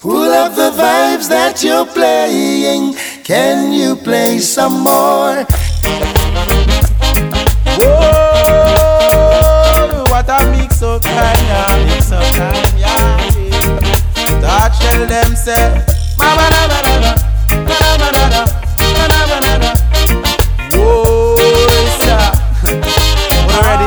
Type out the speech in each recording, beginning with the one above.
Pull up the vibes that you're playing. Can you play some more? Whoa, what a mix up time, yeah, mix up time, yeah. Touch tell them say, ba ba da ba da da, ba da ba da da, ba da ba da da. Whoa, sir, already,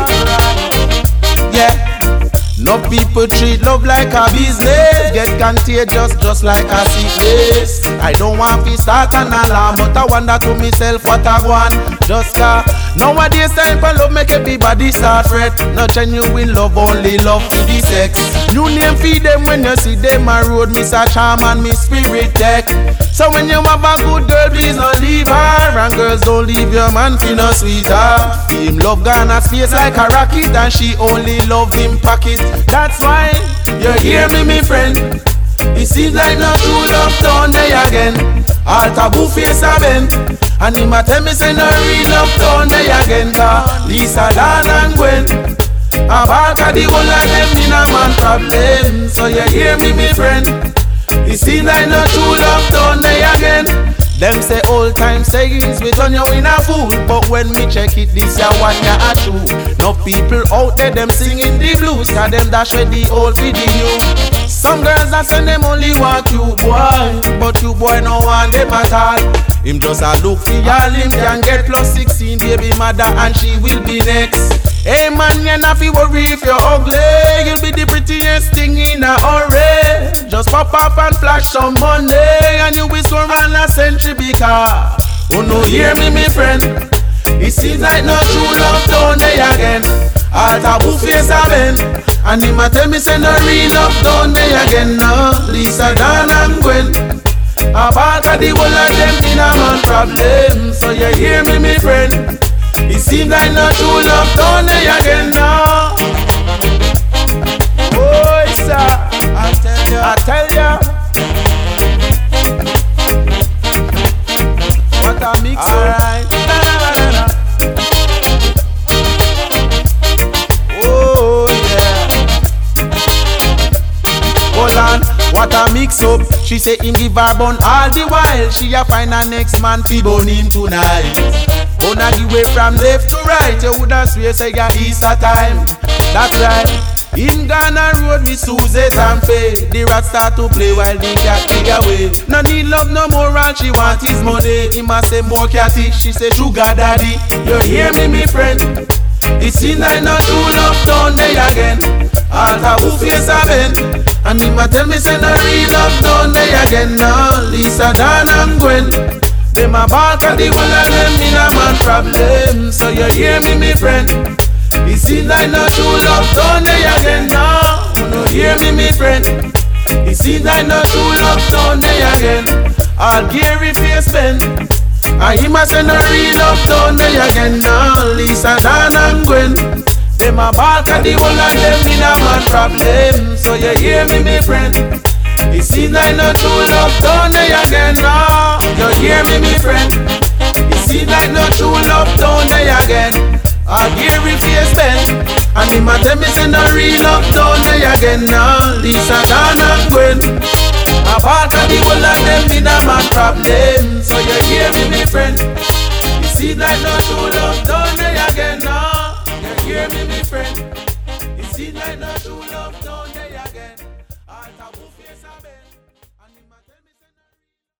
yeah. No people treat love like a business. Get contagious just like a sickness. I don't want to start an alarm, but I wonder to myself what I want. Just car. Nowadays time for love make everybody start fret. No genuine love, only love for the sex. New name feed them when you see them a road. Miss a charm and miss spirit tech. So when you have a good girl, please don't leave her. And girls don't leave your man for no sweetheart. Him love gone a space like a rocket, and she only love him pocket. That's why you hear me friend. It seems like no true love down there again. All taboo face a bend, and him a tell me say no real love down there again. Lisa, Dan and Gwen, a bark of the whole of them in a man problem. So you hear me friend. It seems like no true love down there again. Them say old time sayings we turn you in a fool, but when me check it, this ya one ya a true. No people out there them singing the blues, cause them dash with the old video. Some girls that say them only want you boy, but you boy no want them at all. Him just a look for y'all, him can get plus 16 baby mother and she will be next. Hey man, you not fi worry if you're ugly, you'll be the prettiest thing in a hurry. Just pop up and flash some money, and you will score around a century because oh no, hear me friend. It seems like no true love down there again. All taboo face a bend, and him a tell me say no real love down there again. No, Lisa, Dan and Gwen, a bark of the whole of them in a man problem. So you hear me friend. It seems like no true love down there again now. Oh, sir, I tell ya, what a mix up. Alright. Oh, yeah. Hold on, what a mix up. She say him give her bun all the while. She a find her next man fi bun him tonight. Wanna give way from left to right. You woulda swear say ya Easter time. That's right. Him gonna road with Susie and Faye. The rat start to play while the cat dig away. No need love no more, all she want is money. Him a say more catty, she say sugar daddy. You hear me friend? It seems like no true love down there again. All taboo face a bend, and him a tell me say no real love down there again. No, Lisa, Dan and Gwen, them a bark of the whole of them in a man problem. So you hear me friend? It seems like no true love down there again now. No hear me friend? It seems like no true love down there again. All Gary face bend, and him a say no real love down there again now. Lisa, Dan and Gwen, them a bark of the whole of them in a man problem. So you hear me friend? It seems like no true love down there again now. You hear me friend? It seems like no true love down there again. I'll give you face bend, and him a tell me say no real love down there again now. Lisa, Dan and Gwen, a part of the whole of them in a man problem. So you hear me friend? It seems like no true love down there again now. You hear me friend? It seems like no true love down there again. All taboo face a bend.